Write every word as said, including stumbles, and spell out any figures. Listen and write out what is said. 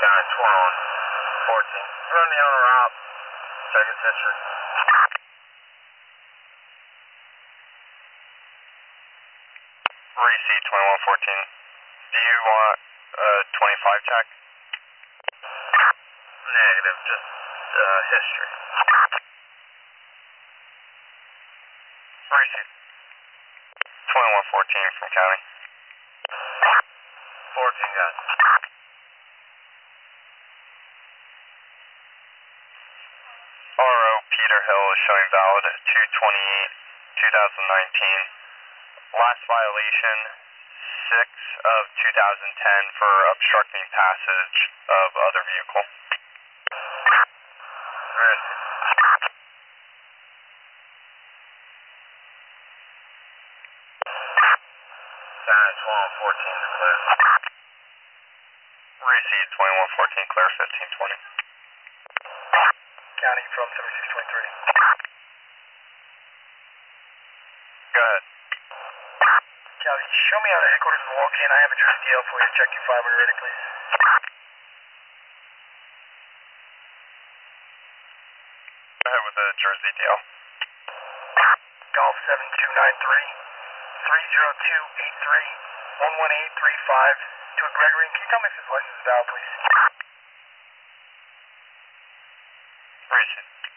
Sky twelve fourteen. Run the owner out. Check his history. Receive twenty-one fourteen. Do you want a twenty-five check? Negative, just uh, history. Receive twenty-one fourteen from county. fourteen guys. R O Peter Hill is showing valid at two twenty-eight twenty nineteen. Last violation, six of two thousand ten for obstructing passage of other vehicle. Receive. Sky twelve fourteen is clear. Receive twenty-one fourteen, clear fifteen twenty. County from seventy-six twenty-three. Go ahead. County, show me how the headquarters will walk in. I have a Jersey D L for you. Check your five when you're ready, please. Go ahead with the Jersey deal. Golf seven two nine three, three zero two eight three, one one eight three five. To a Gregory, can you tell me if his license is valid, please? Receive.